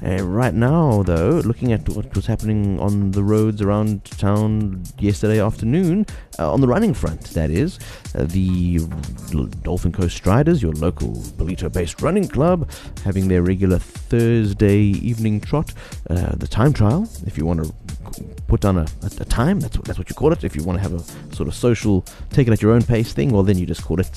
Right now, though, looking at what was happening on the roads around town yesterday afternoon, on the running front, that is, the Dolphin Coast Striders, your local Ballito-based running club, having their regular Thursday evening trot, the time trial, if you want to put on a time, that's what you call it. If you want to have a sort of social, take it at your own pace thing, well, then you just call it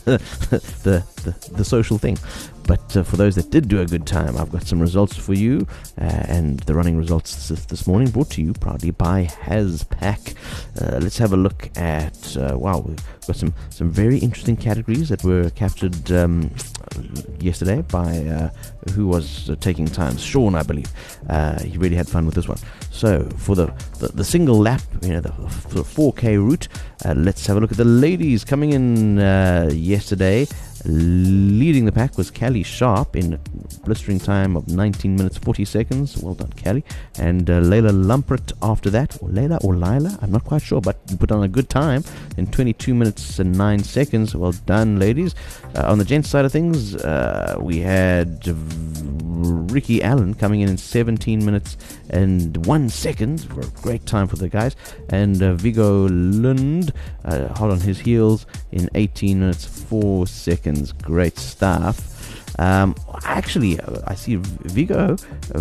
the social thing. But for those that did do a good time, I've got some results for you, and the running results this morning brought to you proudly by Hazpak. Let's have a look at, we've got some very interesting categories that were captured yesterday by who was taking times, Sean, I believe. He really had fun with this one. So for the single lap, the 4K route, let's have a look at the ladies coming in yesterday. Leading the pack was Callie Sharp in a blistering time of 19 minutes 40 seconds. Well done, Callie. And Layla Lumpert after that, or Layla or Lila, I'm not quite sure, but put on a good time in 22 minutes and 9 seconds. Well done, ladies. On the gents side of things, we had Ricky Allen coming in 17 minutes and 1 second for a great time for the guys, and Viggo Lund hot on his heels in 18 minutes 4 seconds. Great stuff. Actually, I see Viggo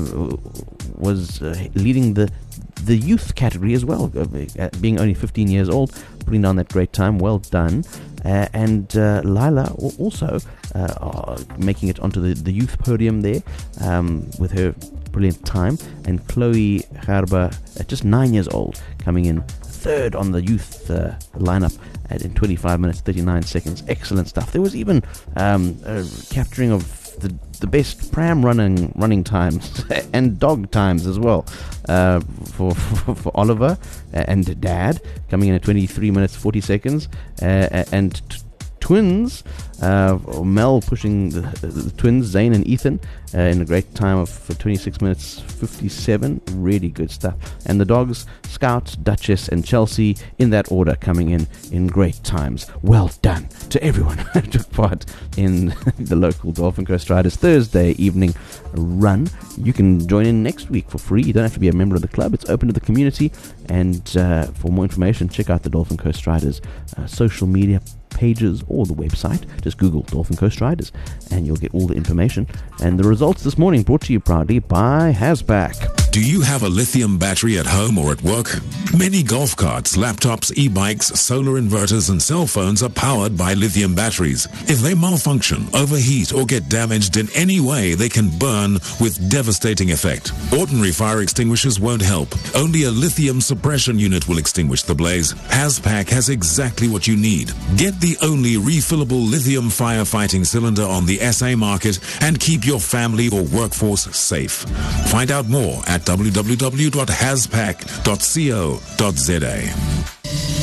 was leading the youth category as well, being only 15 years old, putting down that great time. Well done. And Lila also making it onto the youth podium there with her brilliant time, and Chloe Gerber, at just 9 years old, coming in third on the youth lineup in 25 minutes 39 seconds. Excellent stuff. There was even capturing of the best pram running times and dog times as well for Oliver and Dad, coming in at 23 minutes 40 seconds, and twins, Mel pushing the twins, Zane and Ethan, in a great time of 26 minutes 57. Really good stuff. And the dogs, Scout, Duchess and Chelsea, in that order, coming in great times. Well done to everyone who took part in the local Dolphin Coast Riders Thursday evening run. You can join in next week for free. You don't have to be a member of the club. It's open to the community. And for more information, check out the Dolphin Coast Riders social media pages or the website. Just Google Dolphin Coast Riders and you'll get all the information. And the results this morning brought to you proudly by Hazpak. Do you have a lithium battery at home or at work? Many golf carts, laptops, e-bikes, solar inverters and cell phones are powered by lithium batteries. If they malfunction, overheat or get damaged in any way, they can burn with devastating effect. Ordinary fire extinguishers won't help. Only a lithium suppression unit will extinguish the blaze. Hazpak has exactly what you need. Get the only refillable lithium firefighting cylinder on the SA market and keep your family or workforce safe. Find out more at www.hazpak.co.za.